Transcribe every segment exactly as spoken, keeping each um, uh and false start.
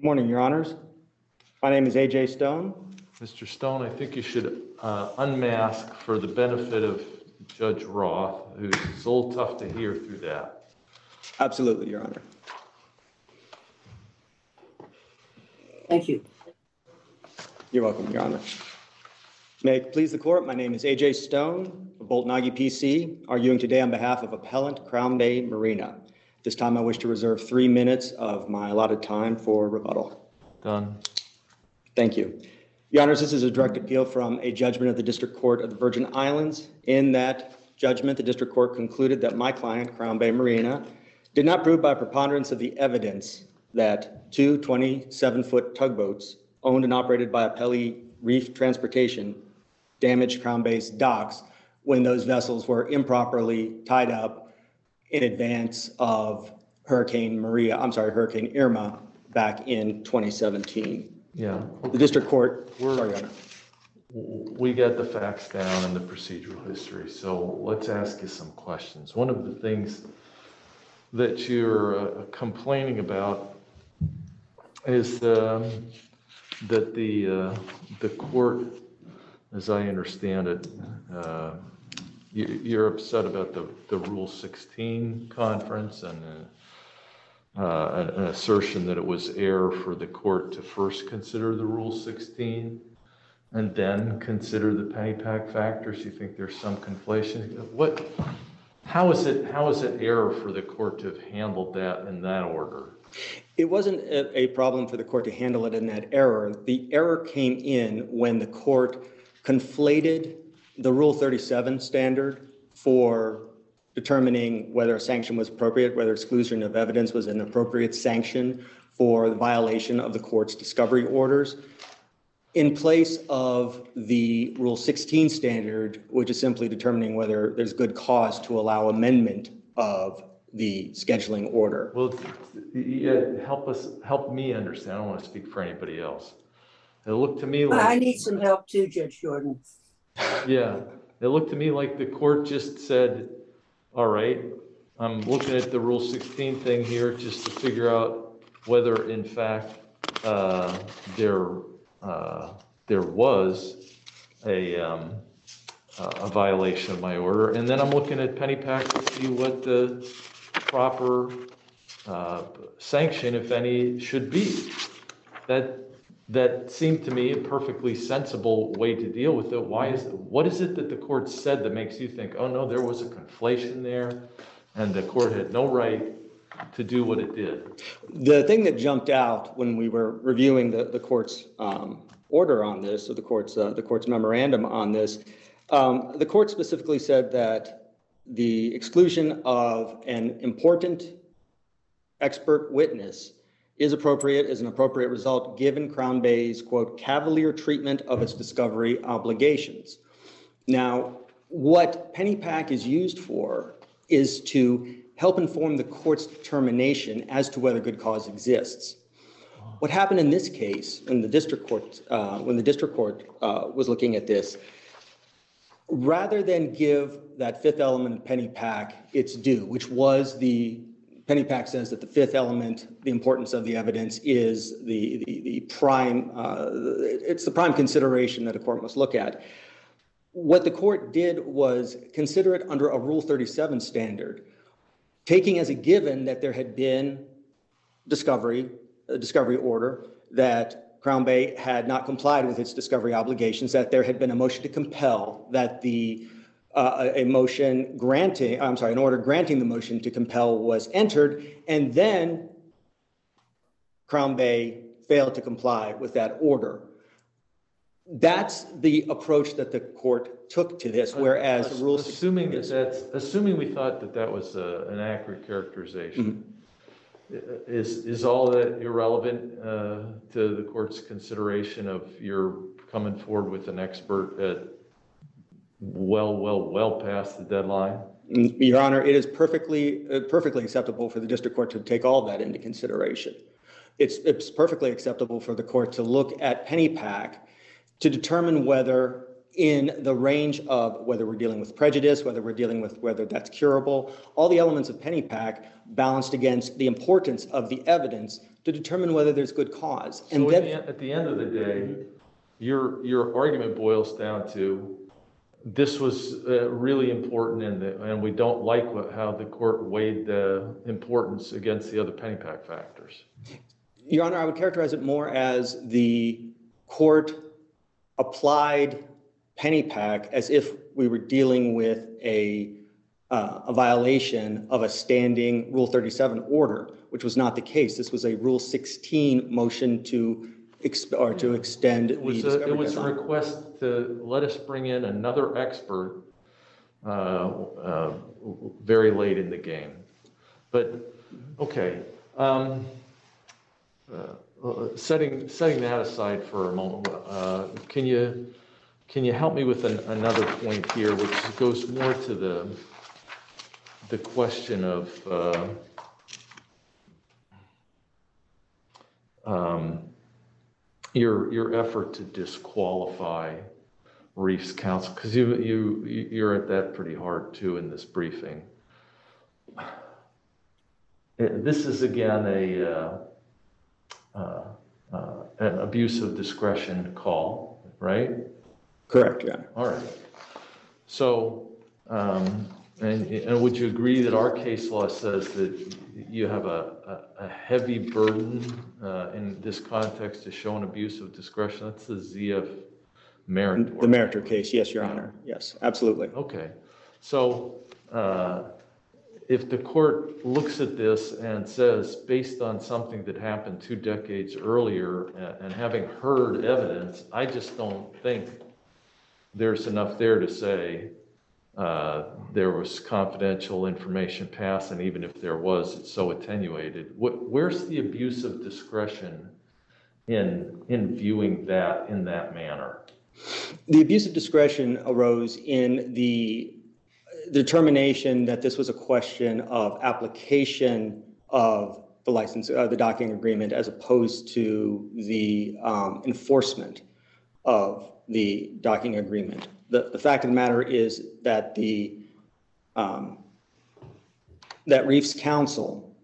Good morning, Your Honors. My name is A J Stone. Mister Stone, I think you should uh, unmask for the benefit of Judge Roth, who's it's a little tough to hear through that. Absolutely, Your Honor. Thank you. You're welcome, Your Honor. May it please the court, my name is A J Stone of Bolt Nagy P C, arguing today on behalf of appellant Crown Bay Marina. This time I wish to reserve three minutes of my allotted time for rebuttal. Done. Thank you. Your Honors, this is a direct appeal from a judgment of the District Court of the Virgin Islands. In that judgment, the District Court concluded that my client, Crown Bay Marina, did not prove by preponderance of the evidence that two twenty-seven-foot tugboats owned and operated by Apelli Reef Transportation damaged Crown Bay's docks when those vessels were improperly tied up in advance of Hurricane Maria, I'm sorry, Hurricane Irma back in twenty seventeen. Yeah. The District Court, We're, sorry, Your Honor. We got the facts down and the procedural history, so let's ask you some questions. One of the things that you're uh, complaining about is um, that the uh, the court, as I understand it, uh, you, you're upset about the, the Rule sixteen conference and uh, uh, an assertion that it was error for the court to first consider the Rule sixteen and then consider the Pennypack factors. You think there's some conflation? What? How is it? How is it error for the court to have handled that in that order? It wasn't a, a problem for the court to handle it in that error. The error came in when the court conflated the Rule thirty-seven standard for determining whether a sanction was appropriate, whether exclusion of evidence was an appropriate sanction for the violation of the court's discovery orders, in place of the Rule sixteen standard, which is simply determining whether there's good cause to allow amendment of the scheduling order. Well, yeah, help us, help me understand. I don't want to speak for anybody else. It looked to me like I need some help too, Judge Jordan. Yeah, it looked to me like the court just said, all right, I'm looking at the Rule sixteen thing here just to figure out whether in fact uh, there uh, there was a um, a violation of my order, and then I'm looking at Pennypack to see what the proper uh, sanction, if any, should be. That that seemed to me a perfectly sensible way to deal with it. Why is what is it that the court said that makes you think, oh no, there was a conflation there, and the court had no right to do what it did? The thing that jumped out when we were reviewing the, the court's um, order on this, or the court's uh, the court's memorandum on this, um, the court specifically said that the exclusion of an important expert witness is appropriate, is an appropriate result given Crown Bay's, quote, cavalier treatment of its discovery obligations. Now, what Pennypack is used for is to help inform the court's determination as to whether good cause exists. What happened in this case, in the district court, uh, when the district court uh, was looking at this, rather than give that fifth element of Pennypack its due, which was the Pennypack says that the fifth element, the importance of the evidence, is the, the, the prime, uh, it's the prime consideration that a court must look at. What the court did was consider it under a Rule thirty-seven standard, taking as a given that there had been discovery, a discovery order, that Crown Bay had not complied with its discovery obligations, that there had been a motion to compel, that the Uh, a motion granting, I'm sorry, an order granting the motion to compel was entered, and then Crown Bay failed to comply with that order. That's the approach that the court took to this, whereas the Rule assuming that is, that's assuming we thought that that was a, an accurate characterization, mm-hmm. is is all that irrelevant uh, to the court's consideration of your coming forward with an expert at well, well, well past the deadline? Your Honor, it is perfectly uh, perfectly acceptable for the district court to take all that into consideration. It's, it's perfectly acceptable for the court to look at Pennypack to determine whether in the range of whether we're dealing with prejudice, whether we're dealing with whether that's curable, all the elements of Pennypack balanced against the importance of the evidence to determine whether there's good cause. And So then, at the, at the end of the day, your, your argument boils down to this was uh, really important, and, the, and we don't like what, how the court weighed the importance against the other Pennypack factors. Your Honor, I would characterize it more as the court applied Pennypack as if we were dealing with a, uh, a violation of a standing Rule thirty-seven order, which was not the case. This was a Rule sixteen motion to exp or to extend It was, the a, discovery it was a deadline. request to let us bring in another expert uh, uh, very late in the game. But, okay. Um, uh, setting, setting that aside for a moment, uh, can you, can you help me with an, another point here, which goes more to the, the question of uh, um, your your effort to disqualify Reef's counsel, because you you you're at that pretty hard too in this briefing. This is again a uh, uh, uh, an abuse of discretion call, right? Correct, Your Honor. All right. So, um, and, and would you agree that our case law says that you have a, a, a heavy burden uh, in this context to show an abuse of discretion? That's the Z F Meritor. The Meritor case, yes, Your Honor. Yes, absolutely. Okay. So, uh, if the court looks at this and says, based on something that happened two decades earlier, and, and having heard evidence, I just don't think there's enough there to say uh, there was confidential information passed, and even if there was, it's so attenuated. What, where's the abuse of discretion in, in viewing that in that manner? The abuse of discretion arose in the determination that this was a question of application of the license, uh, the docking agreement, as opposed to the um, enforcement of the docking agreement. The, the fact of the matter is that the um, that Reef's counsel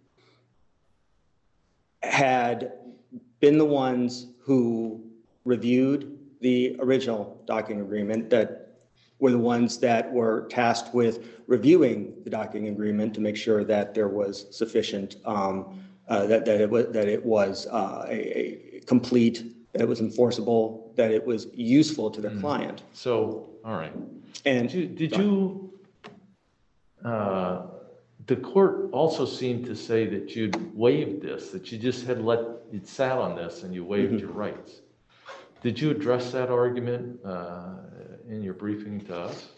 had been the ones who reviewed the original docking agreement, that were the ones that were tasked with reviewing the docking agreement to make sure that there was sufficient, um, uh, that, that it was, that it was uh, a, a complete, that it was enforceable, that it was useful to the mm. client. So, all right. And did you, did you uh, the court also seemed to say that you'd waived this, that you just had let it sat on this and you waived mm-hmm. your rights. Did you address that argument uh, in your briefing to us?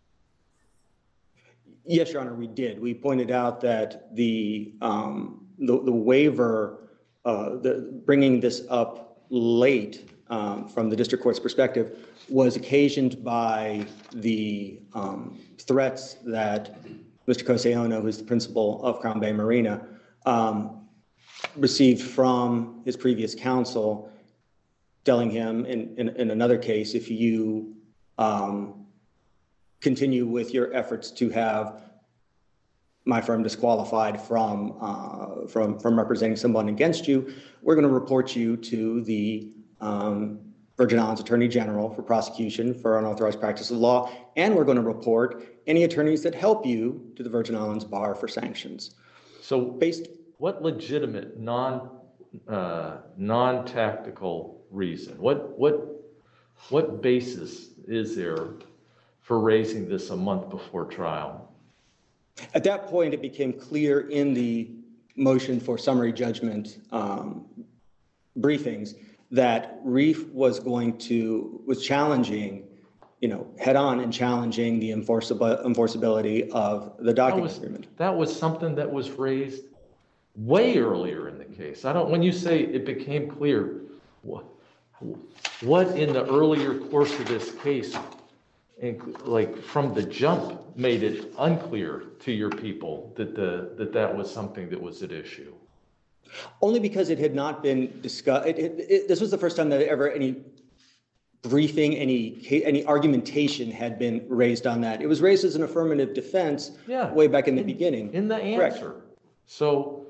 Yes, Your Honor, we did. We pointed out that the um, the, the waiver, uh, the bringing this up late um, from the district court's perspective, was occasioned by the um, threats that Mister Coseono, who's the principal of Crown Bay Marina, um, received from his previous counsel, telling him in, in, in another case, if you um, continue with your efforts to have my firm disqualified from, uh, from, from representing someone against you, we're going to report you to the um, Virgin Islands Attorney General for prosecution for unauthorized practice of law, and we're going to report any attorneys that help you to the Virgin Islands Bar for sanctions. So based, what legitimate non, uh, non-tactical reason, what, what, what basis is there for raising this a month before trial? At that point, it became clear in the motion for summary judgment um, briefings that Reef was going to, was challenging, you know, head on and challenging the enforceable, enforceability of the docking was, agreement. That was something that was raised way earlier in the case. I don't, when you say it became clear, what, what in the earlier course of this case, like from the jump, made it unclear to your people that the that that was something that was at issue? Only because it had not been discussed. It, it, it, this was the first time that ever any briefing, any any argumentation had been raised on that. It was raised as an affirmative defense yeah, way back in the in, beginning. In the answer. Correct. So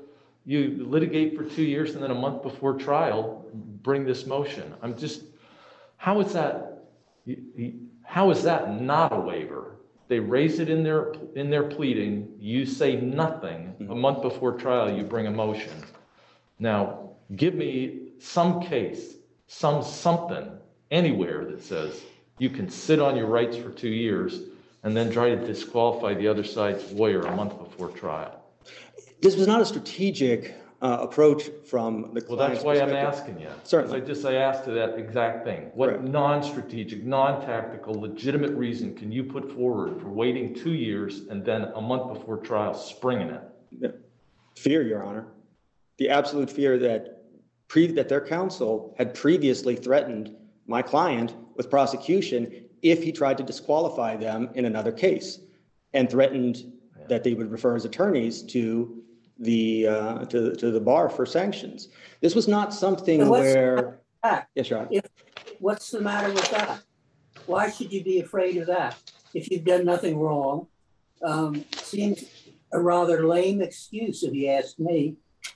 you litigate for two years and then a month before trial, bring this motion. I'm just, how is that, how is that not a waiver? They raise it in their, in their pleading, you say nothing, a month before trial, you bring a motion. Now, give me some case, some something, anywhere that says you can sit on your rights for two years and then try to disqualify the other side's lawyer a month before trial. This was not a strategic uh, approach from the Well, client's that's why I'm perspective. asking you. Certainly. I just, I asked you that exact thing. What Correct. non-strategic, non-tactical, legitimate reason can you put forward for waiting two years and then a month before trial springing it? Yeah. Fear, Your Honor. The absolute fear that pre that their counsel had previously threatened my client with prosecution if he tried to disqualify them in another case, and threatened yeah. that they would refer his attorneys to the uh, to to the bar for sanctions. This was not something so where. Yes, Your Honor. If, what's the matter with that? Why should you be afraid of that if you've done nothing wrong? Um, seems a rather lame excuse, if you ask me.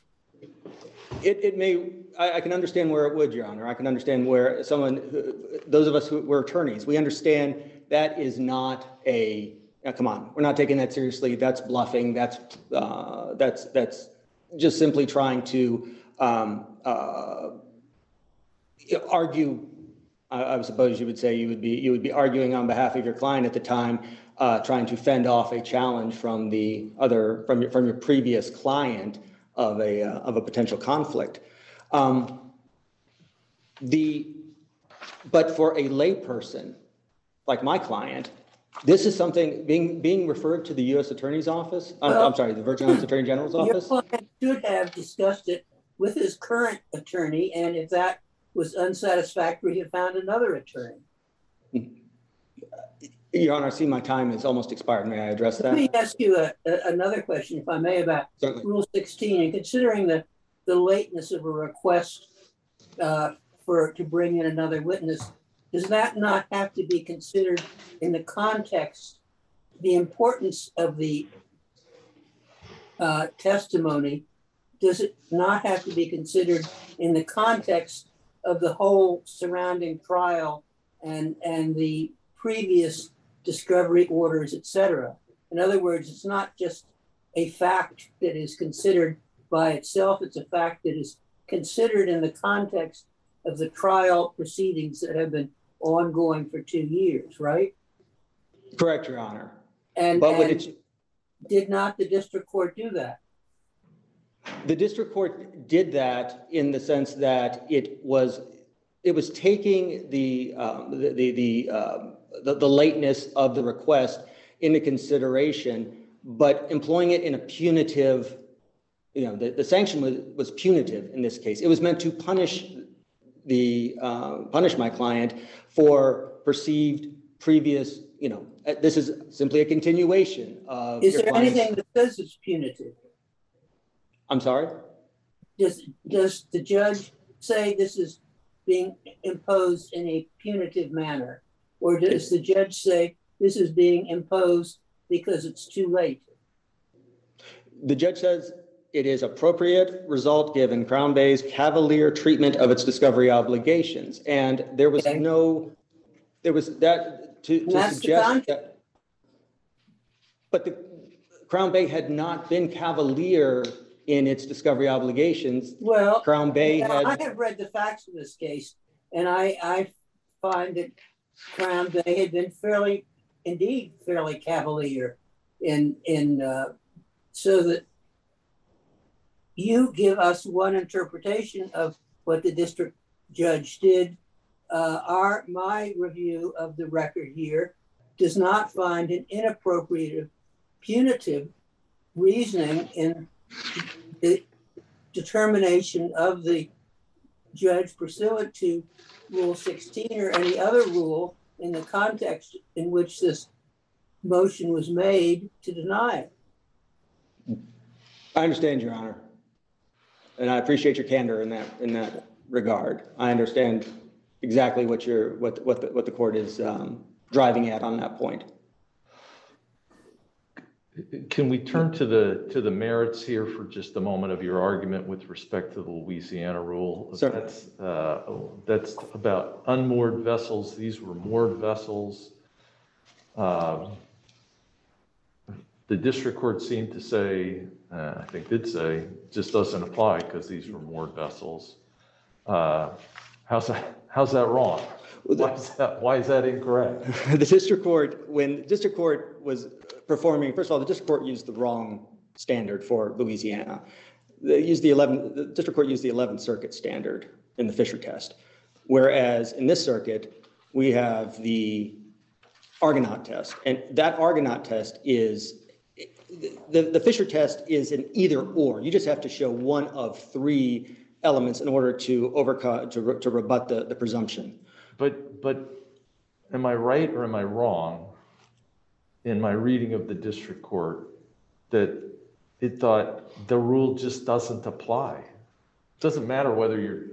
It, it may, I, I can understand where it would, Your Honor. I can understand where someone, who, those of us who were attorneys, we understand that is not a, now come on, we're not taking that seriously. That's bluffing. That's, uh, that's, that's just simply trying to um, uh, argue. I, I suppose you would say you would be, you would be arguing on behalf of your client at the time, uh, trying to fend off a challenge from the other, from your, from your previous client of a uh, of a potential conflict. Um, the but for a layperson like my client, this is something being being referred to the U S Attorney's Office. I'm, Well, I'm sorry, the Virgin Islands Attorney General's office. Your client should have discussed it with his current attorney, and if that was unsatisfactory, he found another attorney. Your Honor, I see my time has almost expired. May I address that? Let me ask you a, a, another question, if I may, about Certainly. Rule sixteen, and considering the, the lateness of a request uh, for to bring in another witness, does that not have to be considered in the context, the importance of the uh, testimony? Does it not have to be considered in the context of the whole surrounding trial and, and the previous discovery orders, et cetera? In other words, it's not just a fact that is considered by itself, it's a fact that is considered in the context of the trial proceedings that have been ongoing for two years, right? Correct, Your Honor. And, but and it, did not the district court do that? The district court did that in the sense that it was it was taking the um, the the the, um, the the lateness of the request into consideration, but employing it in a punitive, you know, the, the sanction was, was punitive in this case. It was meant to punish the uh, punish my client for perceived previous, you know, this is simply a continuation of. Is there anything that says it's punitive? I'm sorry? Does, does the judge say this is being imposed in a punitive manner? Or does the judge say this is being imposed because it's too late? The judge says it is appropriate result given Crown Bay's cavalier treatment of its discovery obligations. And there was okay. no, there was that to, to suggest that, but the Crown Bay had not been cavalier in its discovery obligations. Well, Crown Bay yeah, had. I have read the facts of this case, and I, I find that Crown Bay had been fairly, indeed, fairly cavalier in, in uh, so that you give us one interpretation of what the district judge did. Uh, our, my review of the record here does not find an inappropriate, punitive reasoning in the determination of the judge pursuant to Rule sixteen or any other rule in the context in which this motion was made to deny it. I understand, Your Honor, and I appreciate your candor in that in that regard. I understand exactly what you're what what the, what the court is um, driving at on that point. Can we turn to the, to the merits here for just a moment of your argument with respect to the Louisiana rule? Certainly. That's, uh, that's about unmoored vessels. These were moored vessels. Um, the district court seemed to say, uh, I think did say, just doesn't apply because these were moored vessels. Uh, how's that, how's that wrong? Why is that, why is that incorrect? The district court, when the district court was performing, first of all, the district court used the wrong standard for Louisiana. They used the eleventh, the district court used the eleventh Circuit standard in the Fisher test. Whereas in this circuit, we have the Argonaut test. And that Argonaut test is, the, the Fisher test is an either or. You just have to show one of three elements in order to overcome, to, re, to rebut the, the presumption. But, but am I right or am I wrong in my reading of the district court that it thought the rule just doesn't apply? It doesn't matter whether you're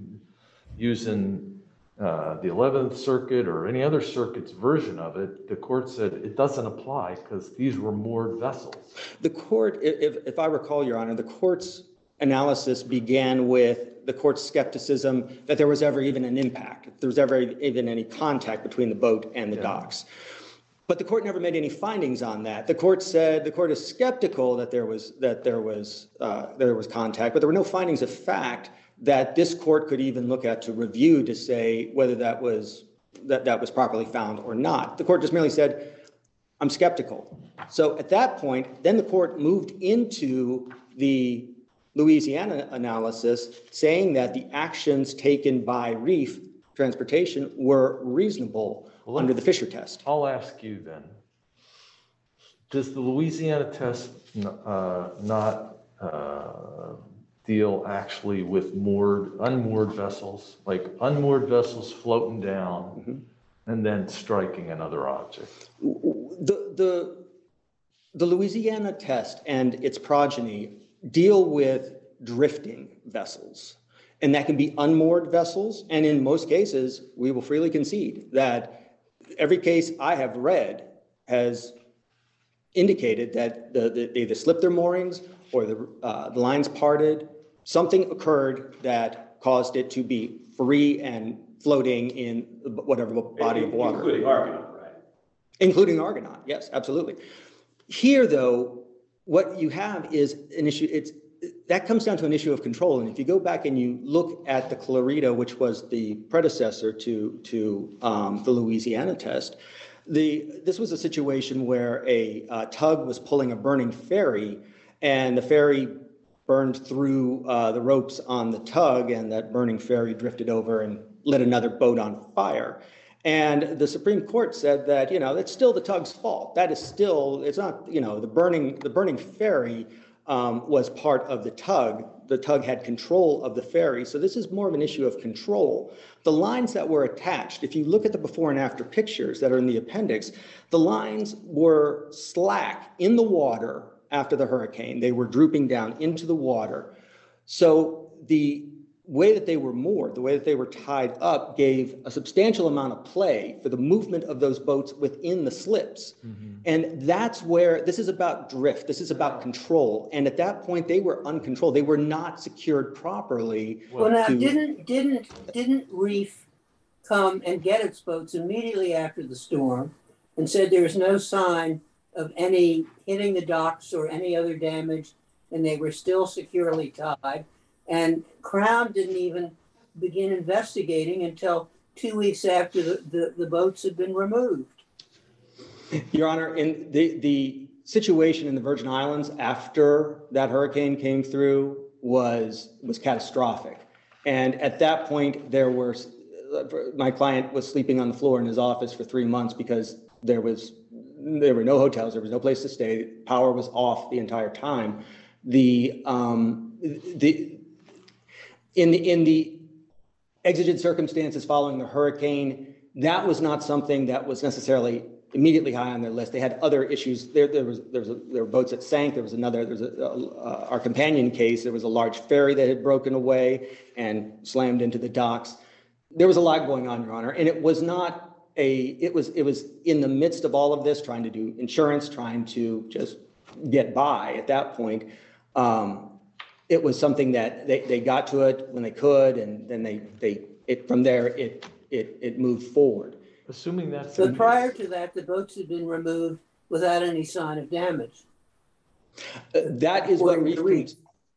using uh, the eleventh Circuit or any other circuit's version of it. The court said it doesn't apply because these were moored vessels. The court, if, if I recall, Your Honor, the court's analysis began with the court's skepticism that there was ever even an impact, if there was ever even any contact between the boat and the yeah. docks. But the court never made any findings on that. The court said the court is skeptical that there was that there was uh, there was contact, but there were no findings of fact that this court could even look at to review to say whether that was that that was properly found or not. The court just merely said, "I'm skeptical." So at that point, then the court moved into the Louisiana analysis, saying that the actions taken by Reef Transportation were reasonable well, under the Fisher test. I'll ask you then, does the Louisiana test uh, not uh, deal actually with moored, unmoored vessels, like unmoored vessels floating down mm-hmm. and then striking another object? The, the, the Louisiana test and its progeny deal with drifting vessels. And that can be unmoored vessels. And in most cases, we will freely concede that every case I have read has indicated that the, the, they either slipped their moorings or the, uh, the lines parted. Something occurred that caused it to be free and floating in whatever body of water. Including Argonaut, right? Including Argonaut, yes, absolutely. Here, though, what you have is an issue, it's that comes down to an issue of control. And if you go back and you look at the Clarita, which was the predecessor to, to um, the Louisiana test, the, this was a situation where a uh, tug was pulling a burning ferry, and the ferry burned through uh, the ropes on the tug, and that burning ferry drifted over and lit another boat on fire. And the Supreme Court said that, you know, that's still the tug's fault. That is still, it's not, you know, the burning, the burning ferry um, was part of the tug. The tug had control of the ferry. So this is more of an issue of control. The lines that were attached, if you look at the before and after pictures that are in the appendix, the lines were slack in the water after the hurricane. They were drooping down into the water. So the way that they were moored, the way that they were tied up, gave a substantial amount of play for the movement of those boats within the slips. Mm-hmm. And that's where, this is about drift, this is about control. And at that point, they were uncontrolled. They were not secured properly. Well, now, to... didn't, didn't, didn't Reef come and get its boats immediately after the storm and said there was no sign of any hitting the docks or any other damage, and they were still securely tied? And Crown didn't even begin investigating until two weeks after the, the, the boats had been removed. Your Honor, in the, the situation in the Virgin Islands after that hurricane came through was, was catastrophic. And at that point, there were, my client was sleeping on the floor in his office for three months because there was, there were no hotels, there was no place to stay, power was off the entire time. The, um, the, In the, in the exigent circumstances following the hurricane, that was not something that was necessarily immediately high on their list. They had other issues. There, there was, there was, a, there were boats that sank. There was another. There was a, uh, our companion case. There was a large ferry that had broken away and slammed into the docks. There was a lot going on, Your Honor, and it was not a. It was, it was in the midst of all of this, trying to do insurance, trying to just get by at that point. Um, it was something that they, they got to it when they could, and then they, they it from there, it, it, it moved forward. Assuming that's. But prior to that, the boats had been removed without any sign of damage. Uh, That is what According to Reef, Reef.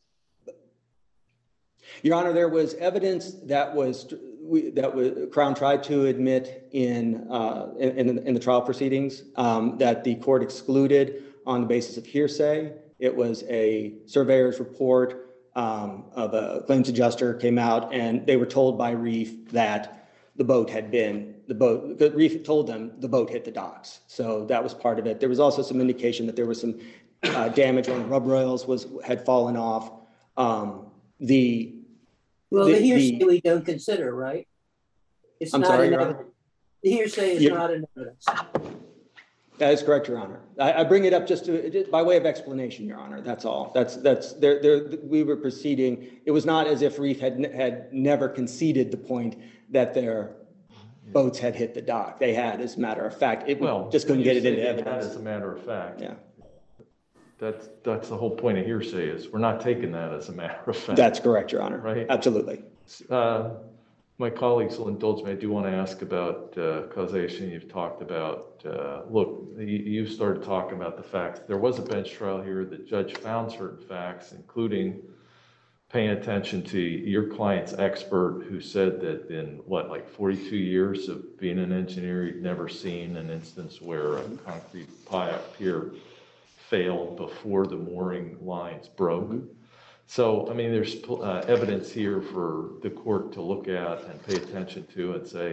Your Honor, there was evidence that was, we, that was, Crown tried to admit in, uh, in, in the- in the trial proceedings, um, that the court excluded on the basis of hearsay. It was a surveyor's report, um, of a claims adjuster came out, and they were told by Reef that the boat had been, the boat, the Reef told them the boat hit the docks. So that was part of it. There was also some indication that there was some, uh, damage on rub rails was, had fallen off. Um, the, Well, The- the hearsay the- we don't consider, right? It's I'm not sorry, an Your Honor? evidence. The hearsay is Yeah. not an evidence. That is correct, Your Honor. I, I bring it up just to, just by way of explanation, Your Honor, that's all. That's, that's, there, there, we were proceeding, it was not as if Reef had, had never conceded the point that their boats had hit the dock. They had, as a matter of fact, it Well, just couldn't when get you it say into they had, evidence. As a matter of fact. Yeah, That's, that's the whole point of hearsay is we're not taking that as a matter of fact. that's correct, Your Honor. Right. Absolutely. Uh, My colleagues will indulge me. I do want to ask about uh, causation. You've talked about, uh, look, you, you started talking about the facts. There was a bench trial here. The judge found certain facts, including paying attention to your client's expert who said that in what, like forty-two years of being an engineer, he'd never seen an instance where a concrete pier failed before the mooring lines broke. Mm-hmm. So, I mean, there's uh, evidence here for the court to look at and pay attention to and say,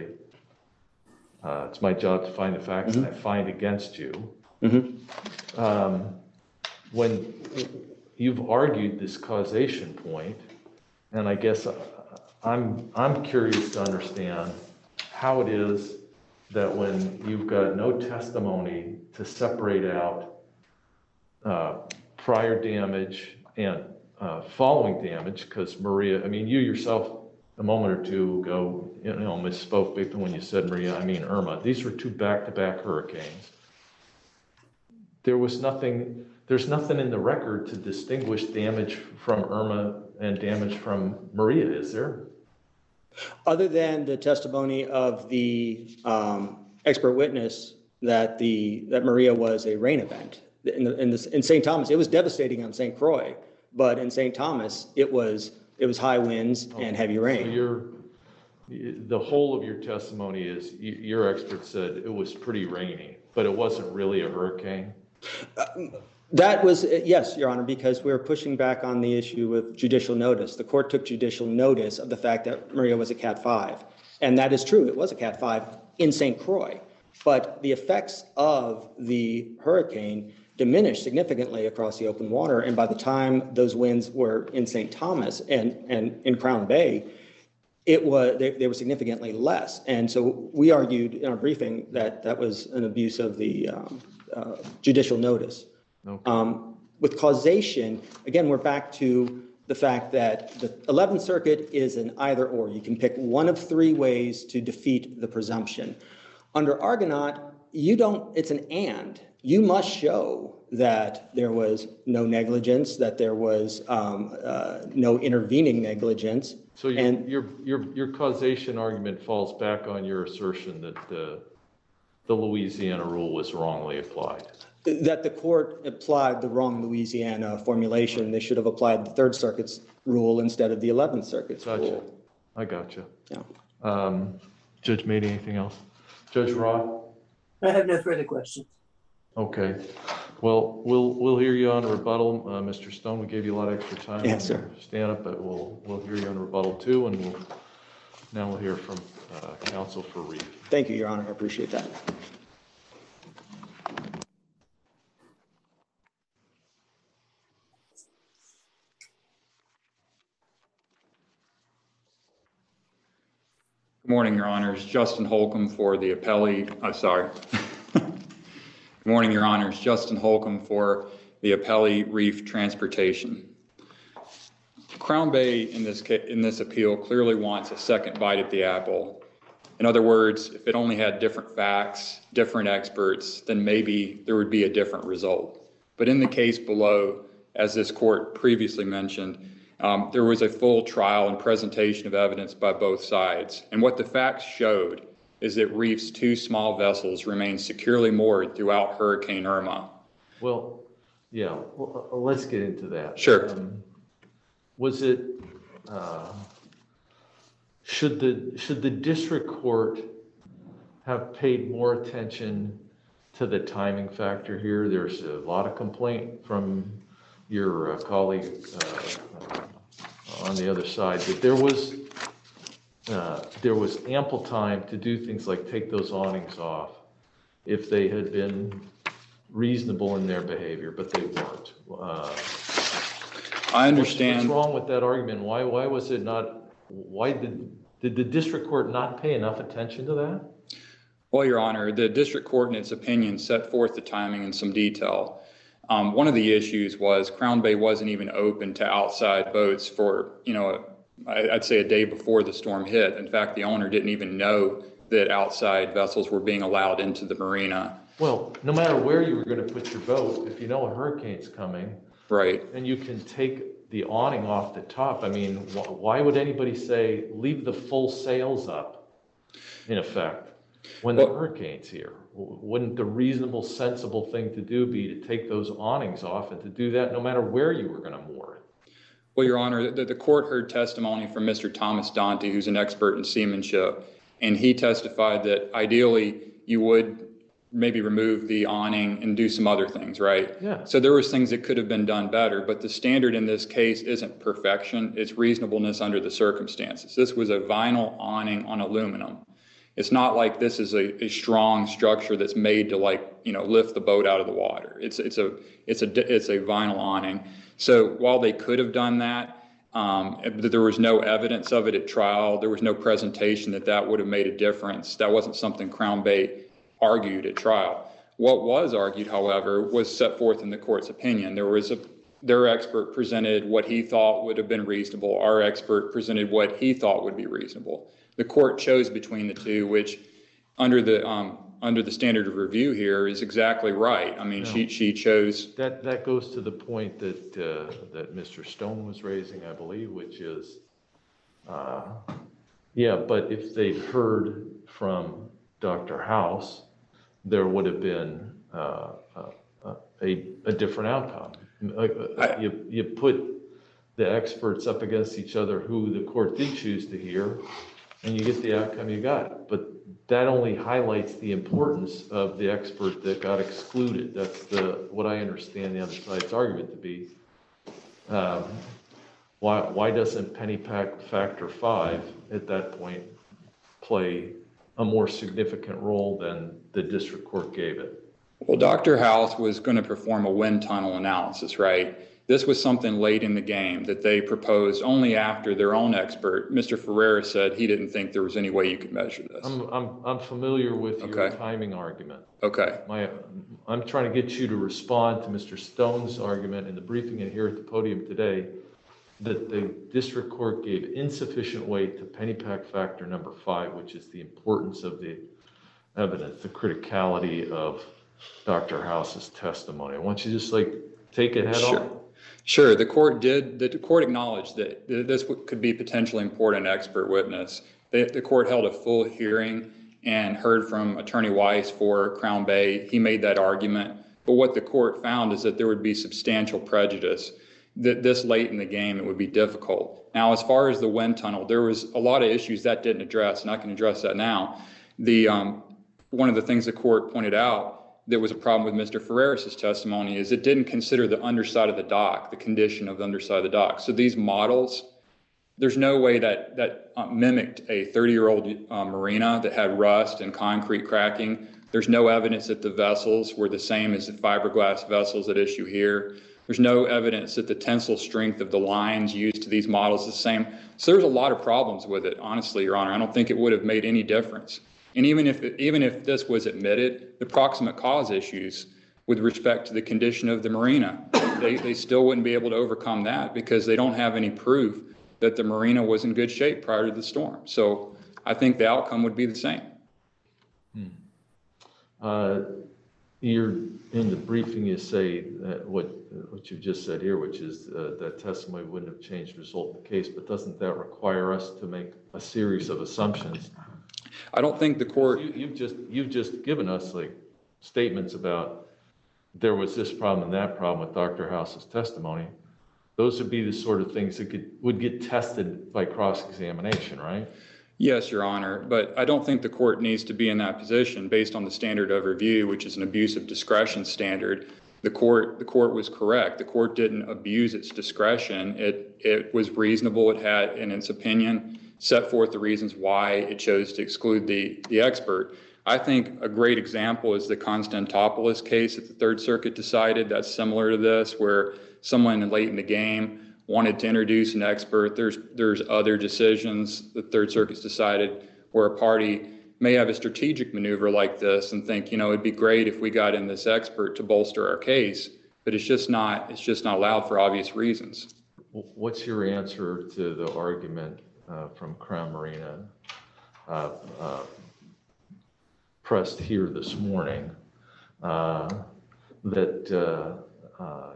uh, it's my job to find the facts Mm-hmm. and I find against you. Mm-hmm. Um, when you've argued this causation point, and I guess I'm, I'm curious to understand how it is that when you've got no testimony to separate out uh, prior damage and Uh, following damage, because Maria, I mean, you yourself a moment or two ago, you know, misspoke when you said Maria, I mean Irma. These were two back-to-back hurricanes. There was nothing, there's nothing in the record to distinguish damage from Irma and damage from Maria, is there? Other than the testimony of the um, expert witness that the, that Maria was a rain event. In, the, in, the, in Saint Thomas, it was devastating on Saint Croix. But in Saint Thomas, it was it was high winds and heavy rain. So you're, the whole of your testimony is you, your expert said it was pretty rainy, but it wasn't really a hurricane? Uh, that was, yes, Your Honor, because we were pushing back on the issue of judicial notice. The court took judicial notice of the fact that Maria was a Cat five. And that is true, it was a Cat five in Saint Croix. But the effects of the hurricane diminished significantly across the open water. And by the time those winds were in Saint Thomas and, and in Crown Bay, it was, they, they were significantly less. And so we argued in our briefing that that was an abuse of the um, uh, judicial notice. Okay. Um, with causation, again, we're back to the fact that the eleventh Circuit is an either or. You can pick one of three ways to defeat the presumption. Under Argonaut, you don't, it's an and. You must show that there was no negligence, that there was um, uh, no intervening negligence. So your, and your, your, your causation argument falls back on your assertion that the, the Louisiana rule was wrongly applied. that the court applied the wrong Louisiana formulation. They should have applied the Third Circuit's rule instead of the eleventh Circuit's Gotcha. rule. I gotcha. Yeah. Um, Judge Mady, anything else? Judge Roth? I have no further questions. Okay. Well, we'll, we'll hear you on a rebuttal. Uh, Mister Stone, we gave you a lot of extra time. Yes, sir. Stand up, but we'll, we'll hear you on rebuttal too, and we'll, now we'll hear from uh, counsel for Reef. Thank you, Your Honor. I appreciate that. Good morning, Your Honors. Justin Holcomb for the appellee. I'm sorry. Good morning, Your Honors. Justin Holcomb for the appellee Reef Transportation. Crown Bay in this ca- in this appeal clearly wants a second bite at the apple. In other words, if it only had different facts, different experts, then maybe there would be a different result. But in the case below, as this court previously mentioned, um, there was a full trial and presentation of evidence by both sides. And what the facts showed is that Reef's two small vessels remained securely moored throughout Hurricane Irma. Well, yeah, well, uh, let's get into that. Sure. Um, was it, uh, should the, should the district court have paid more attention to the timing factor here? There's a lot of complaint from your uh, colleague uh, on the other side that there was uh, there was ample time to do things like take those awnings off if they had been reasonable in their behavior, but they weren't. Uh, I understand. What's wrong with that argument? Why why was it not? Why did did the district court not pay enough attention to that? Well, Your Honor, the district court in its opinion set forth the timing in some detail. Um, one of the issues was Crown Bay wasn't even open to outside boats for, you know, I'd say a day before the storm hit. In fact, the owner didn't even know that outside vessels were being allowed into the marina. Well, no matter where you were going to put your boat, if you know a hurricane's coming, right, and you can take the awning off the top, I mean, wh why would anybody say leave the full sails up, in effect, when the well, hurricane's here? Wouldn't the reasonable, sensible thing to do be to take those awnings off and to do that no matter where you were going to moor it? Well, Your Honor, the, the court heard testimony from Mister Thomas Dante, who's an expert in seamanship, and he testified that ideally you would maybe remove the awning and do some other things, right? Yeah. So there was things that could have been done better, but the standard in this case isn't perfection, it's reasonableness under the circumstances. This was a vinyl awning on aluminum. It's not like this is a, a strong structure that's made to, like, you know, lift the boat out of the water. It's it's a it's a it's a vinyl awning. So while they could have done that, um, there was no evidence of it at trial. There was no presentation that that would have made a difference. That wasn't something Crown Bay argued at trial. What was argued, however, was set forth in the court's opinion. There was a their expert presented what he thought would have been reasonable. Our expert presented what he thought would be reasonable. The court chose between the two, which under the um, under the standard of review here is exactly right. I mean, No. she she chose. That that goes to the point that uh, that Mister Stone was raising, I believe, which is, uh, yeah, but if they'd heard from Doctor House, there would have been uh, a, a a different outcome. I, You you put the experts up against each other, who the court did choose to hear, and you get the outcome you got. But that only highlights the importance of the expert that got excluded. That's the what I understand the other side's argument to be. Um, why why doesn't Pennypack Factor Five at that point play a more significant role than the district court gave it? well, Doctor House was going to perform a wind tunnel analysis, right? This was something late in the game that they proposed only after their own expert, Mister Ferreira, said he didn't think there was any way you could measure this. I'm I'm I'm familiar with your Okay. timing argument. Okay. My I'm trying to get you to respond to Mister Stone's argument in the briefing and here at the podium today that the district court gave insufficient weight to Pennypack Factor number five, which is the importance of the evidence, the criticality of Doctor House's testimony. I want you to just like take it head Sure. on. Sure, the court did, the court acknowledged that this could be potentially important expert witness. The, the court held a full hearing and heard from Attorney Weiss for Crown Bay. He made that argument. But what the court found is that there would be substantial prejudice. That this late in the game, it would be difficult. Now, as far as the wind tunnel, there was a lot of issues that didn't address, and I can address that now. The um, one of the things the court pointed out that was a problem with Mister Ferreira's testimony is it didn't consider the underside of the dock, the condition of the underside of the dock. So these models, there's no way that that uh, mimicked a thirty-year-old uh, marina that had rust and concrete cracking. There's no evidence that the vessels were the same as the fiberglass vessels at issue here. There's no evidence that the tensile strength of the lines used to these models is the same. So there's a lot of problems with it, honestly, Your Honor. I don't think it would have made any difference. And even if even if this was admitted, the proximate cause issues with respect to the condition of the marina, they, they still wouldn't be able to overcome that because they don't have any proof that the marina was in good shape prior to the storm. So I think the outcome would be the same. Hmm. Uh, you're, in the briefing, you say that what, what you just said here, which is uh, that testimony wouldn't have changed the result of the case, but doesn't that require us to make a series of assumptions? I don't think the court, You, you've just, you've just given us like statements about there was this problem and that problem with Doctor House's testimony. Those would be the sort of things that could, would get tested by cross-examination, right? yes, Your Honor, but I don't think the court needs to be in that position based on the standard of review, which is an abuse of discretion standard. The court, the court was correct. The court didn't abuse its discretion. It, it was reasonable. It had, in its opinion, set forth the reasons why it chose to exclude the, the expert. I think a great example is the Konstantopoulos case that the Third Circuit decided. That's similar to this, where someone late in the game wanted to introduce an expert. There's, there's other decisions the Third Circuit's decided where a party may have a strategic maneuver like this and think, you know, it'd be great if we got in this expert to bolster our case, but it's just not, it's just not allowed for obvious reasons. What's your answer to the argument uh, from Crown Marina uh, uh, pressed here this morning uh, that uh, uh,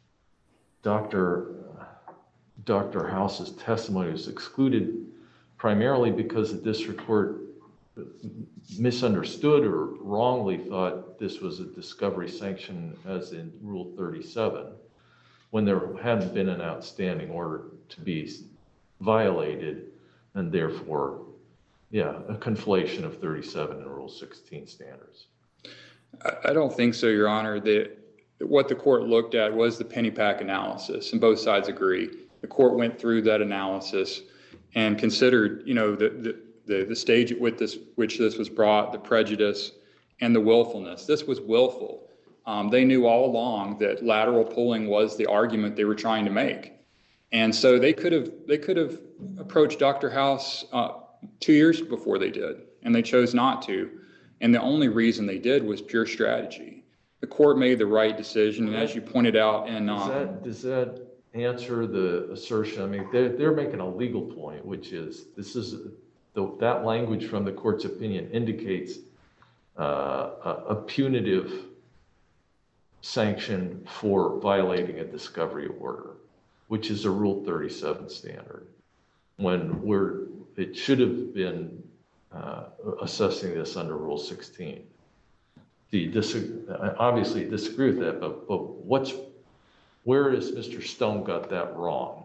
Doctor Doctor House's testimony was excluded primarily because the district court misunderstood or wrongly thought this was a discovery sanction as in Rule thirty-seven, when there hadn't been an outstanding order to be violated, and therefore, yeah, a conflation of thirty-seven and Rule sixteen standards? I, I don't think so, Your Honor. The, what the court looked at was the Pennypack analysis, and both sides agree. The court went through that analysis and considered, you know, the, the, the, the stage at which this, which this was brought, the prejudice, and the willfulness. This was willful. Um, they knew all along that lateral pulling was the argument they were trying to make. And so they could have, they could have approached Doctor House uh, two years before they did, and they chose not to. And the only reason they did was pure strategy. The court made the right decision, and as you pointed out in... Does Um, that, does that answer the assertion? I mean, they're, they're making a legal point, which is this is, the, that language from the court's opinion indicates uh, a, a punitive sanction for violating a discovery order, which is a Rule thirty-seven standard, when we're, it should have been uh, assessing this under Rule sixteen. Do you disagree? Obviously disagree with that, but, but what's, where has Mister Stone got that wrong?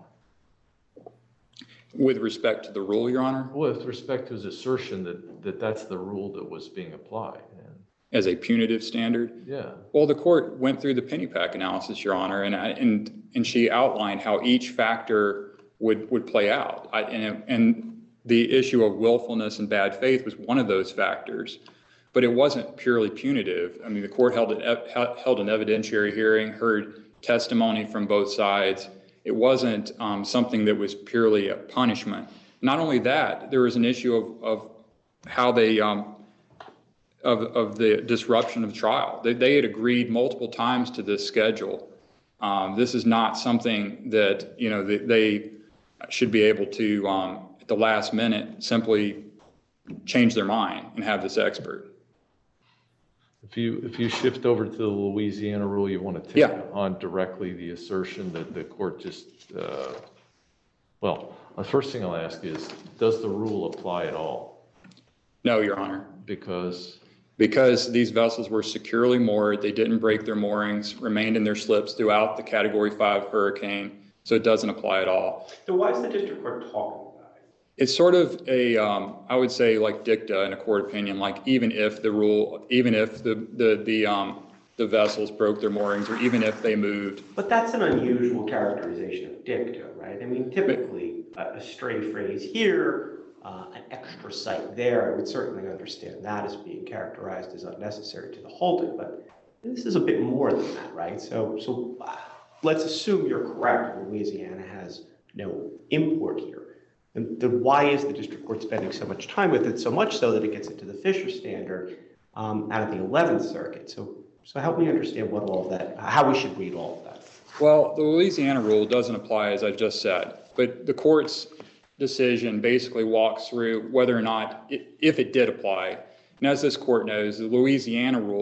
with respect to the rule, Your Honor, With respect to his assertion that, that that's the rule that was being applied. And as a punitive standard. yeah, Well, the court went through the Pennypack analysis, Your Honor, and I, and and she outlined how each factor would would play out. I, and and the issue of willfulness and bad faith was one of those factors, but it wasn't purely punitive. I mean, the court held an held an evidentiary hearing, heard testimony from both sides. It wasn't um, something that was purely a punishment. Not only that, there was an issue of of how they. Um, Of, of the disruption of trial. They, they had agreed multiple times to this schedule. Um, this is not something that, you know, they, they should be able to, um, at the last minute, simply change their mind and have this expert. if you if you shift over to the Louisiana rule, you want to take Yeah. on directly the assertion that the court just, uh, well, the first thing I'll ask is, does the rule apply at all? No, Your Honor. Because Because these vessels were securely moored, they didn't break their moorings, remained in their slips throughout the Category five hurricane, so it doesn't apply at all. So why is the district court talking about it? It's sort of a, um, I would say, like dicta in a court opinion, like even if the rule, even if the, the, the, um, the vessels broke their moorings, or even if they moved. But that's an unusual characterization of dicta, right? I mean, typically, a, a stray phrase here, uh, an extra site there, I would certainly understand that as being characterized as unnecessary to the holding, but this is a bit more than that, right? So, so uh, let's assume you're correct, Louisiana has no import here. And then why is the district court spending so much time with it, so much so that it gets into the Fisher standard um, out of the eleventh Circuit? So, so help me understand what all of that, how we should read all of that. Well, the Louisiana rule doesn't apply, as I just said, but the court's decision basically walks through whether or not, it, if it did apply. And as this court knows, the Louisiana rule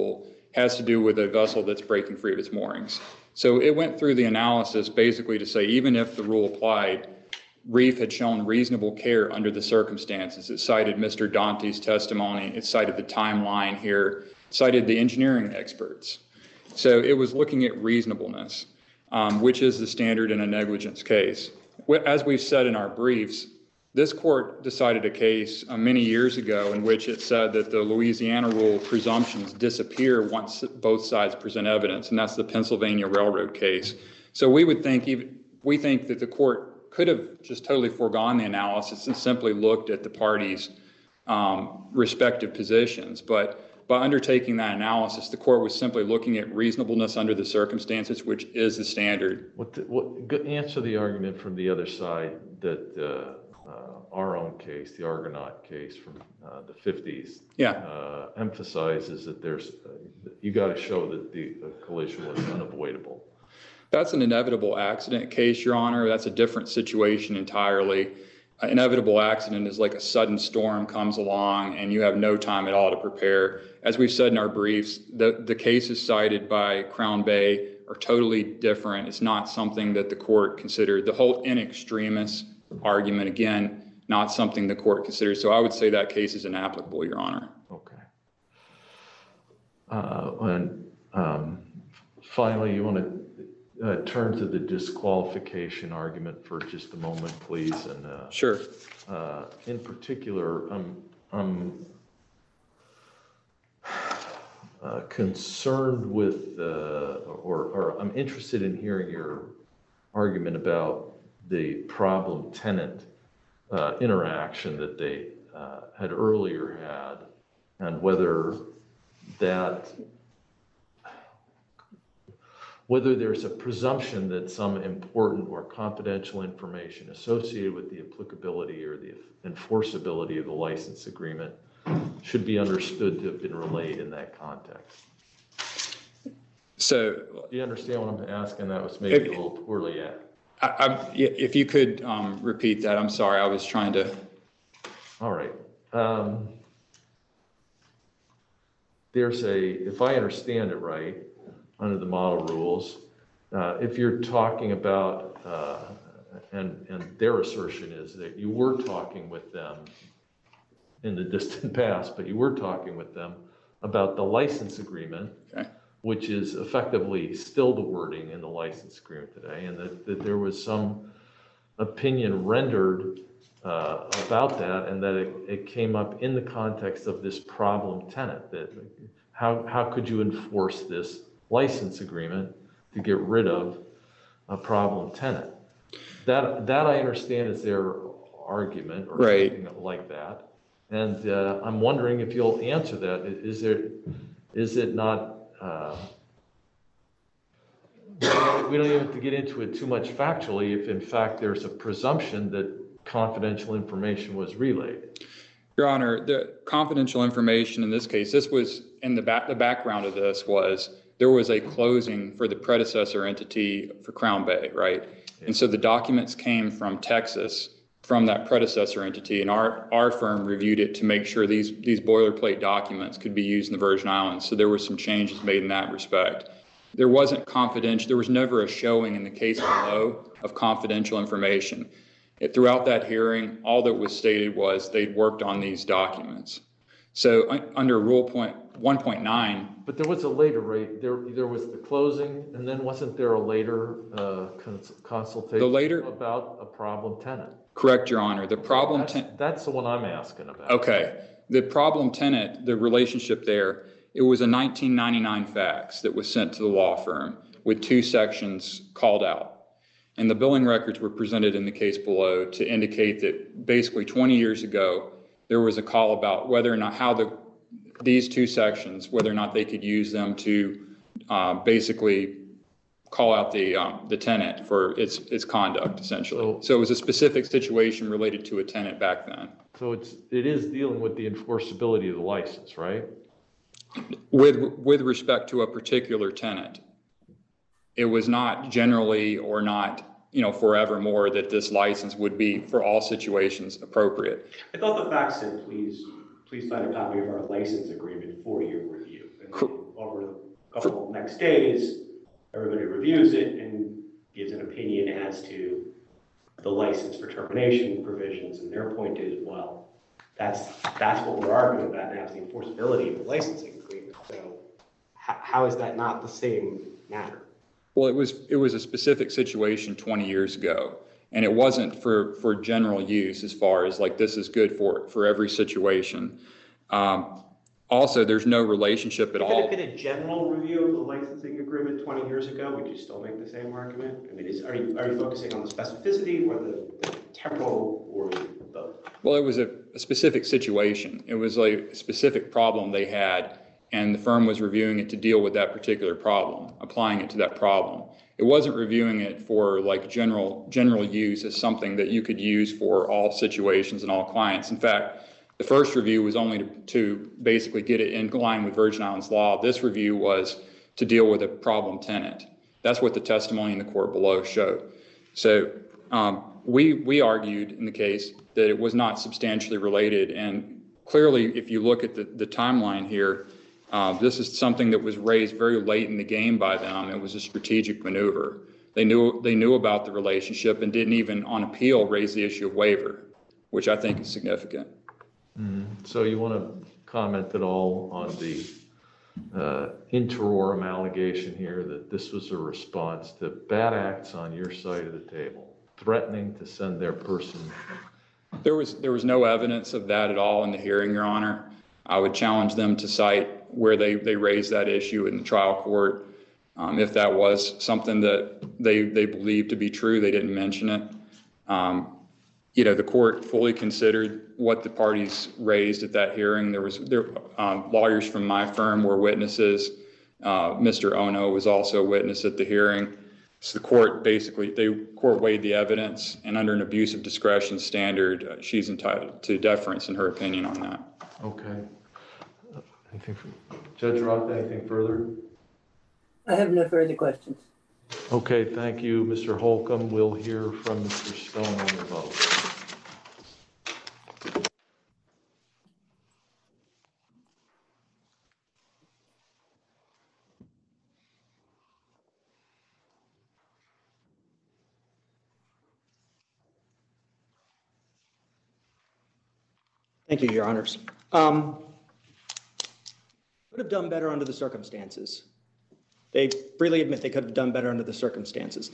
has to do with a vessel that's breaking free of its moorings. So it went through the analysis basically to say, even if the rule applied, Reef had shown reasonable care under the circumstances. It cited Mister Dante's testimony. It cited the timeline here, cited the engineering experts. So it was looking at reasonableness, um, which is the standard in a negligence case. As we've said in our briefs, this court decided a case uh, many years ago in which it said that the Louisiana rule presumptions disappear once both sides present evidence, and that's the Pennsylvania Railroad case. So we would think, even, we think that the court could have just totally foregone the analysis and simply looked at the parties' um, respective positions. But by undertaking that analysis, the court was simply looking at reasonableness under the circumstances, which is the standard. What, the, what go- answer the argument from the other side that uh, uh, our own case, the Argonaut case from uh, the fifties, Yeah. uh, emphasizes that there's uh, you got to show that the uh, collision was unavoidable. That's an inevitable accident case, Your Honor. That's a different situation entirely. An inevitable accident is like a sudden storm comes along and you have no time at all to prepare. As we've said in our briefs, the, the cases cited by Crown Bay are totally different. It's not something that the court considered. The whole in extremis argument, again, not something the court considered. So I would say that case is inapplicable, Your Honor. Okay. Uh, and um, finally, you want to Uh, turn to the disqualification argument for just a moment, please. And uh, Sure. uh, in particular, I'm, I'm uh, concerned with, uh, or, or I'm interested in hearing your argument about the problem tenant uh, interaction that they uh, had earlier had, and whether that whether there's a presumption that some important or confidential information associated with the applicability or the enforceability of the license agreement should be understood to have been relayed in that context. So, Do you understand what I'm asking? That was maybe If- a little poorly at. I, I, if you could um, repeat that, I'm sorry, I was trying to. All right. Um, there's a, if I understand it right, under the model rules, uh, if you're talking about, uh, and, and their assertion is that you were talking with them in the distant past, but you were talking with them about the license agreement, Okay. which is effectively still the wording in the license agreement today, and that, that there was some opinion rendered uh, about that, and that it, it came up in the context of this problem tenant, that how, how could you enforce this license agreement to get rid of a problem tenant? That, that I understand is their argument or Right. something like that. And uh, I'm wondering if you'll answer that. Is there, is it not, uh, we don't even have to get into it too much factually if in fact there's a presumption that confidential information was relayed. Your Honor, the confidential information in this case, this was in the back, the background of this was there was a closing for the predecessor entity for Crown Bay, right? Yeah. And so the documents came from Texas from that predecessor entity, and our, our firm reviewed it to make sure these, these boilerplate documents could be used in the Virgin Islands. So there were some changes made in that respect. There wasn't confidential, there was never a showing in the case below of confidential information. It, throughout that hearing, all that was stated was they'd worked on these documents. So un, under rule point one point nine. But there was a later rate, there, there was the closing, and then wasn't there a later uh, cons- consultation The later- about a problem tenant? Correct, Your Honor. The problem That's, ten, that's the one I'm asking about. okay. The problem tenant, the relationship there, it was a nineteen ninety-nine fax that was sent to the law firm with two sections called out. And the billing records were presented in the case below to indicate that basically twenty years ago, there was a call about whether or not how the these two sections, whether or not they could use them to uh, basically call out the um, the tenant for its its conduct, essentially. So- So it was a specific situation related to a tenant back then. So it's, it is dealing with the enforceability of the license, right? With with respect to a particular tenant, it was not generally or not, you know, forevermore that this license would be for all situations appropriate. I thought the fact said, please, please sign a copy of our license agreement for your review. And Cor- over a couple of next days, everybody reviews it and gives an opinion as to the license for termination provisions, and their point is, well, that's that's what we're arguing about now, is the enforceability of the licensing agreement. So how, how is that not the same matter? Well, it was, it was a specific situation twenty years ago, and it wasn't for, for general use as far as like, this is good for, for every situation. Um, also, there's no relationship at If all. it had been a general review of the licensing agreement twenty years ago, would you still make the same argument? I mean, is, are you, are you focusing on the specificity or the, the temporal or both? Well, it was a, a specific situation. It was like a specific problem they had, and the firm was reviewing it to deal with that particular problem, applying it to that problem. It wasn't reviewing it for like general general use as something that you could use for all situations and all clients. In fact, the first review was only to, to basically get it in line with Virgin Islands law. This review was to deal with a problem tenant. That's what the testimony in the court below showed. So um, we we argued in the case that it was not substantially related, and clearly, if you look at the, the timeline here, Uh, this is something that was raised very late in the game by them. It was a strategic maneuver. They knew they knew about the relationship and didn't even on appeal raise the issue of waiver, which I think is significant. Mm-hmm. So you want to comment at all on the uh, interorum allegation here that this was a response to bad acts on your side of the table, threatening to send their person? There was there was no evidence of that at all in the hearing, Your Honor. I would challenge them to cite where they, they raised that issue in the trial court. Um, if that was something that they, they believed to be true, they didn't mention it. Um, you know, the court fully considered what the parties raised at that hearing. There was there um, lawyers from my firm were witnesses. Uh, Mister Ono was also a witness at the hearing. So the court basically, the court weighed the evidence, and under an abuse of discretion standard, uh, she's entitled to deference in her opinion on that. Okay. Anything from Judge Roth, anything further? I have no further questions. Okay, thank you, Mister Holcomb. We'll hear from Mister Stone on the vote. Thank you, Your Honors. Um, could have done better under the circumstances. They freely admit they could have done better under the circumstances.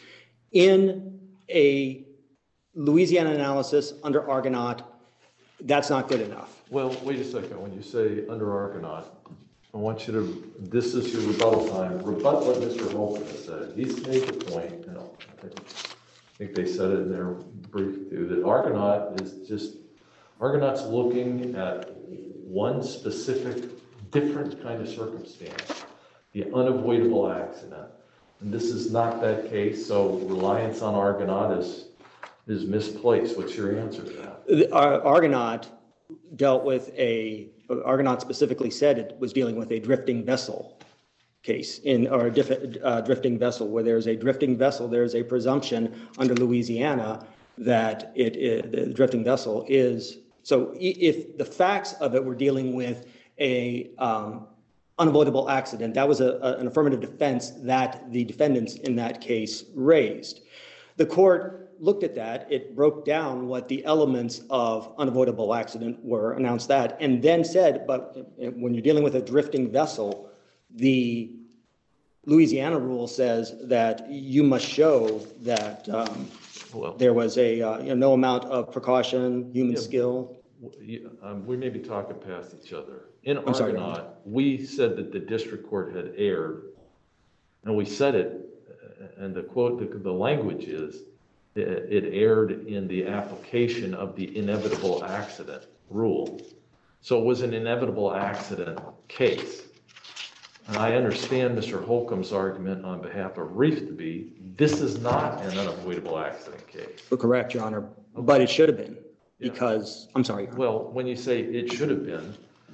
In a Louisiana analysis under Argonaut, that's not good enough. Well, wait a second. When you say under Argonaut, I want you to, this is your rebuttal time. Rebut what Mister Holcomb has said. He's made the point, you know, I think they said it in their brief too, that Argonaut is just, Argonaut's looking at one specific different kind of circumstance, the unavoidable accident. And this is not that case, so reliance on Argonaut is, is misplaced. What's your answer to that? The, Ar- Argonaut dealt with a, Argonaut specifically said it was dealing with a drifting vessel case, in or a diff, uh, drifting vessel. Where there's a drifting vessel, there's a presumption under Louisiana that it, it the drifting vessel is, so if the facts of it were dealing with a um, unavoidable accident, that was a, a, an affirmative defense that the defendants in that case raised. The court looked at that, it broke down what the elements of unavoidable accident were, announced that, and then said, but when you're dealing with a drifting vessel, the Louisiana rule says that you must show that um, Well, there was a uh, you know, no amount of precaution, human Yeah. skill. you- um, we may be talking past each other. In I'm sorry, Argonaut, we said that the district court had erred, and we said it, uh, and the quote, the, the language is, it, it erred in the application of the inevitable accident rule. So it was an inevitable accident case. And I understand Mister Holcomb's argument on behalf of Reef to be, this is not an unavoidable accident case. Correct, Your Honor, but it should have been, Yeah. because, I'm sorry, Your Honor. Well, when you say it should have been,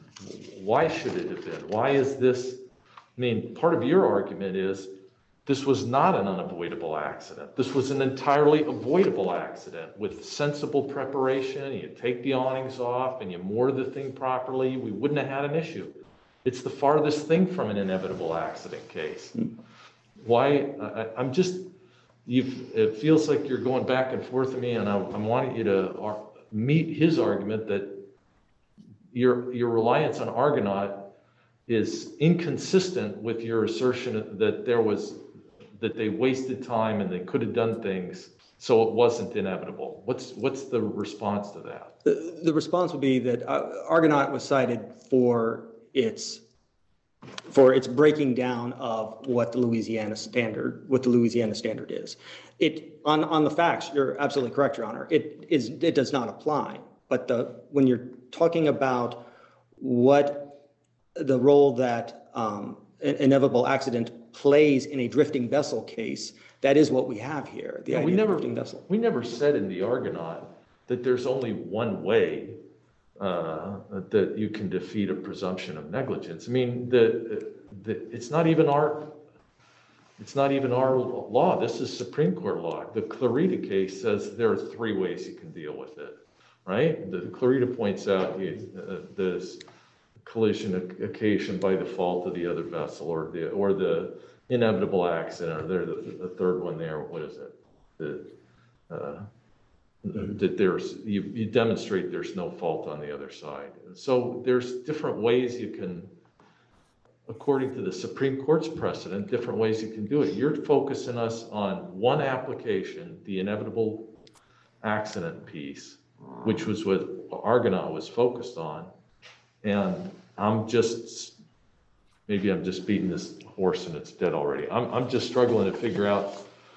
why should it have been? Why is this, I mean, part of your argument is this was not an unavoidable accident. This was an entirely avoidable accident with sensible preparation. You take the awnings off and you moor the thing properly, we wouldn't have had an issue. It's the farthest thing from an inevitable accident case. Why, I, I'm just, you've, it feels like you're going back and forth with me, and I, I'm wanting you to ar- meet his argument that your, your reliance on Argonaut is inconsistent with your assertion that there was, that they wasted time and they could have done things, so it wasn't inevitable. What's, what's the response to that? The, the response would be that uh, Argonaut was cited for its for its breaking down of what the Louisiana standard, what the Louisiana standard is. It on on the facts, you're absolutely correct, Your Honor. It is it does not apply. But the when you're talking about what the role that um, an inevitable accident plays in a drifting vessel case, that is what we have here. The Yeah, idea we of never, drifting vessel. we never said in the Argonaut that there's only one way uh, that you can defeat a presumption of negligence. I mean, the, the, it's not even our, it's not even our law. This is Supreme Court law. The Clarita case says there are three ways you can deal with it, right? The Clarita points out uh, this collision occasioned by the fault of the other vessel, or the or the inevitable accident, or there the, the third one there. What is it? The uh, that there's you, you demonstrate there's no fault on the other side. So there's different ways you can, according to the Supreme Court's precedent, different ways you can do it. You're focusing us on one application, the inevitable accident piece, which was what Argonaut was focused on. And I'm just, maybe I'm just beating this horse and it's dead already. I'm, I'm just struggling to figure out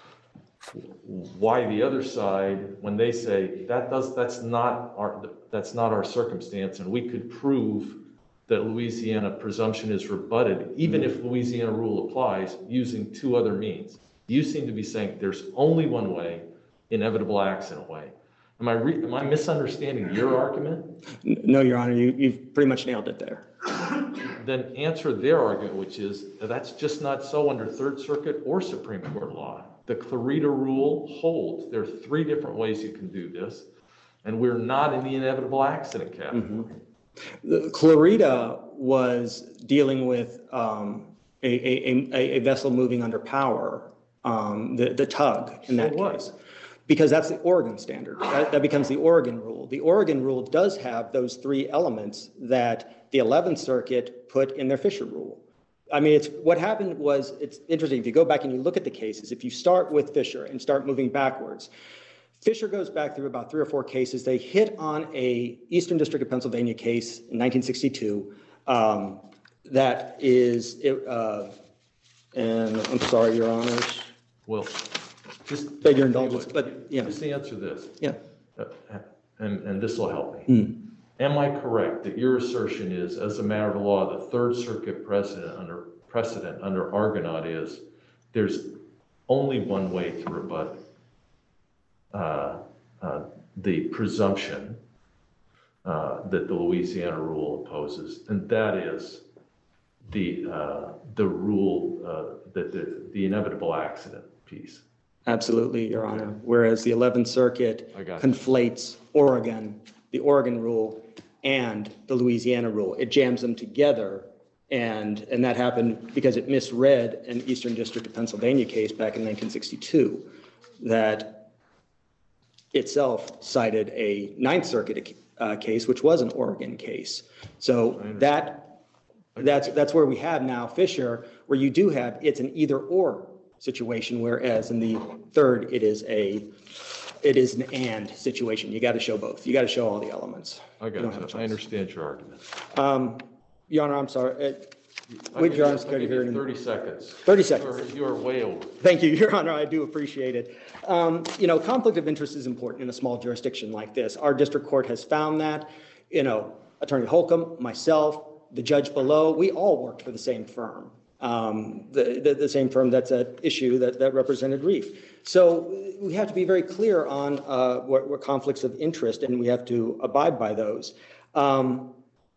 why the other side, when they say that does, that's not our, that's not our circumstance, and we could prove that Louisiana presumption is rebutted, even if Louisiana rule applies, using two other means. You seem to be saying there's only one way, inevitable accident way. Am I re- am I misunderstanding your argument? No, Your Honor, you, you've pretty much nailed it there. Then answer their argument, which is that's just not so under Third Circuit or Supreme Court law. The Clarita rule holds there are three different ways you can do this, and we're not in the inevitable accident category. Mm-hmm. The Clarita was dealing with um, a, a, a, a vessel moving under power, um, the, the tug in that So what? case. Because that's the Oregon standard. That, that becomes the Oregon rule. The Oregon rule does have those three elements that the eleventh Circuit put in their Fisher rule. I mean, it's what happened was, it's interesting, if you go back and you look at the cases, if you start with Fisher and start moving backwards, Fisher goes back through about three or four cases. They hit on a Eastern District of Pennsylvania case in nineteen sixty-two um, that is, uh, and I'm sorry, Your Honors, Well, just beg your indulgence, but yeah. just answer this. Yeah. Uh, and, and this will help me. Hmm. Am I correct that your assertion is, as a matter of law, the Third Circuit precedent under precedent under Argonaut is there's only one way to rebut uh, uh, the presumption uh, that the Louisiana rule opposes, and that is the uh, the rule uh, that the, the inevitable accident piece. Absolutely, Your Honor. Whereas the eleventh Circuit I got you. conflates Oregon, the Oregon rule, and the Louisiana rule. It jams them together, and, and that happened because it misread an Eastern District of Pennsylvania case back in nineteen sixty-two that itself cited a Ninth Circuit uh, case, which was an Oregon case. So that that's that's where we have now Fisher, where you do have, it's an either-or situation, whereas in the third, it is a it is an and situation. You got to show both. You got to show all the elements. I You got don't have a you. I choice. understand your argument. Um, Your Honor, I'm sorry. Uh, I Would give Your you- Honor I care to give hear you any more? thirty seconds. thirty You seconds. are, you are way over. Thank you, Your Honor. I do appreciate it. Um, you know, conflict of interest is important in a small jurisdiction like this. Our district court has found that. You know, Attorney Holcomb, myself, the judge below, we all worked for the same firm. Um, the, the, the same firm that's at issue that, that represented Reef. So we have to be very clear on uh, what, what conflicts of interest, and we have to abide by those. Um,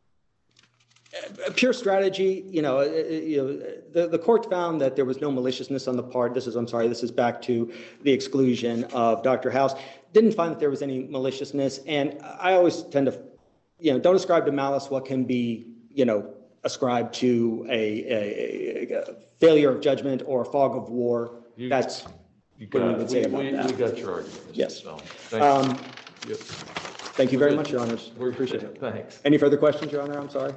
Pure strategy, you know, uh, you know, the, the court found that there was no maliciousness on the part, this is, I'm sorry, this is back to the exclusion of Doctor House, didn't find that there was any maliciousness, and I always tend to, you know, don't ascribe to malice what can be, you know, ascribe to a, a, a failure of judgment or a fog of war. You- That's You What do got we it. would say We, about we, that? we got your argument, Mister Yes. Stone. Thank you. Um, Yep. Thank you very much, Your Honors. We're- Appreciate it. Thanks. Any further questions, Your Honor? I'm sorry.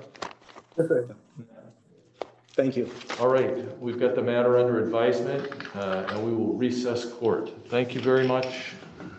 Thank you. All right, we've got the matter under advisement, uh, and we will recess court. Thank you very much.